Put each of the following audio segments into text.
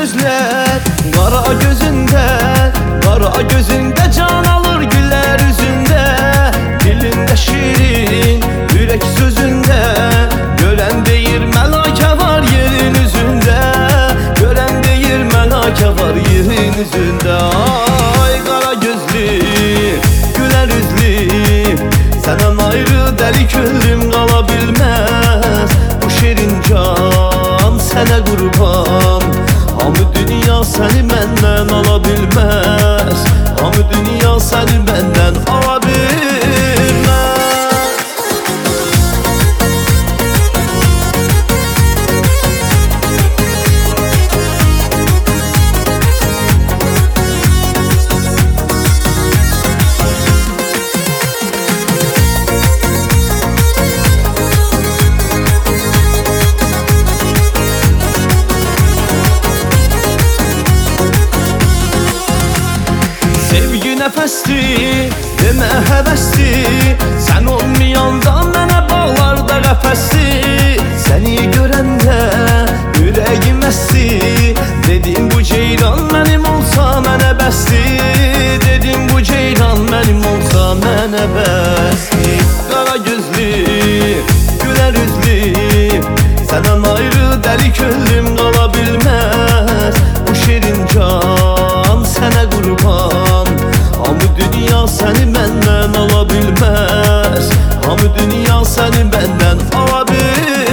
gözler, qara gözündə, qara gözündə can alır güller üzündə. Dilində şirin, ürək sözündə, görən deyir mələkə var yerin üzündə. Görən deyir mələkə var yerin üzündə. Ay qara gözlü, gülər üzlü, səndən ayrı dəli könlüm qala bilməz. Bu şirin can sənə qurban, hamı dünya səni məndən ala bilməz. Hamı dünya səni məndən ala bilməz. Sevgi nəfəsdir, demə həvəsdir, sən olmayanda mənə bağlarda qəfəsdir. Səni görəndə ürəyim əsdi, dedim bu ceyran mənim olsa mənə bəsdir. Dedim bu ceyran mənim olsa mənə bəsdir. Qara gözlü, gülər üzlü, səndən ayrı dəli könlüm qala bilməz. Bu şirin can sənə qurban, hamı dünya səni məndən ala bilməz. Hamı dünya səni məndən ala bilməz.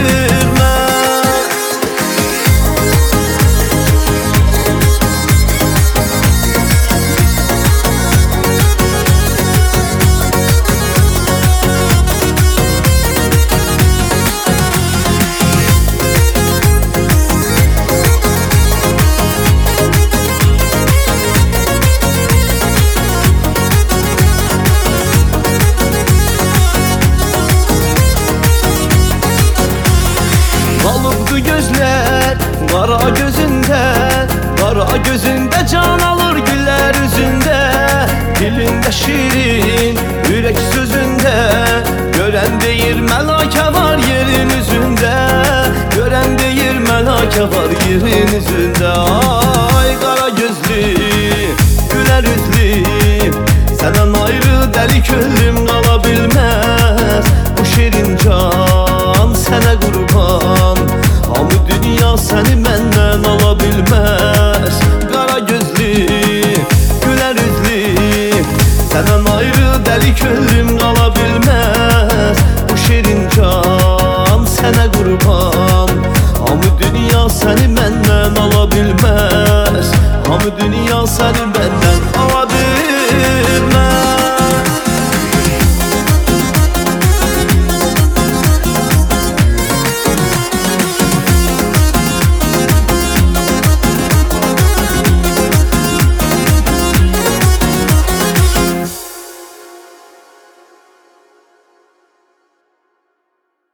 Qalıbdı gözlər, qara gözündə, qara gözündə can alır güller üzündə. Dilində şirin, ürək sözündə, görən deyir mələkə var yerin üzündə. Görən deyir mələkə var yerin üzündə. Ay qara gözlü, gülər üzlü, səndən ayrı dəli könlüm qala bilməz. Bu şirin can sənə qurban, hamı dünya səni məndən ala bilməz. Qara gözlü, gülər üzlü, səndən ayrı dəli könlüm qala bilməz. Bu şirin can sənə qurban, hamı dünya səni məndən ala bilməz. Hamı dünya səni məndən ala bilməz.